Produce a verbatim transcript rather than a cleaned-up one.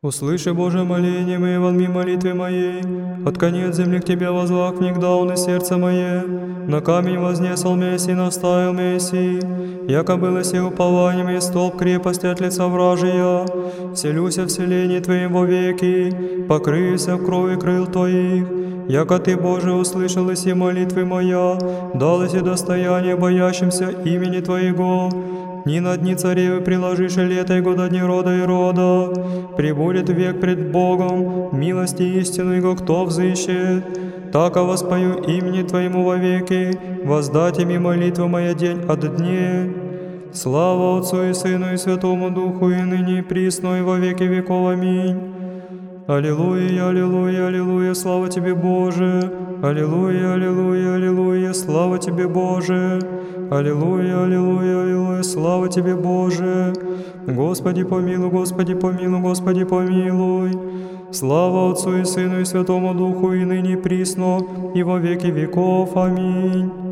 Услыши, Боже, моление мое, вонми молитвы моей. От конец земли к Тебе возлаг, внегда он и сердце мое. На камень вознесал Мессий, наставил Мессий. Яко было се упованием и столб крепости от лица вражия. Вселюся в селении Твоим во веки, покрыйся в крови крыл Твоих. Яко Ты, Боже, услышал и си молитвы моя, дал и си достояние боящимся имени Твоего. Ни на дни царевы приложишь и лето и года дни рода и рода. Прибудет век пред Богом, милости истину Его кто взыщет. Тако воспою имени Твоему вовеки, воздать ими молитву моя день от дней. Слава Отцу и Сыну и Святому Духу, и ныне и присно, и во веки веков. Аминь. Аллилуйя, аллилуйя, аллилуйя, слава Тебе, Боже! Аллилуйя, аллилуйя, аллилуйя, слава Тебе, Боже! Аллилуйя, аллилуйя, аллилуйя, слава Тебе, Боже! Господи помилуй, Господи помилуй, Господи помилуй! Слава Отцу и Сыну и Святому Духу, и ныне и присно, и во веки веков. Аминь.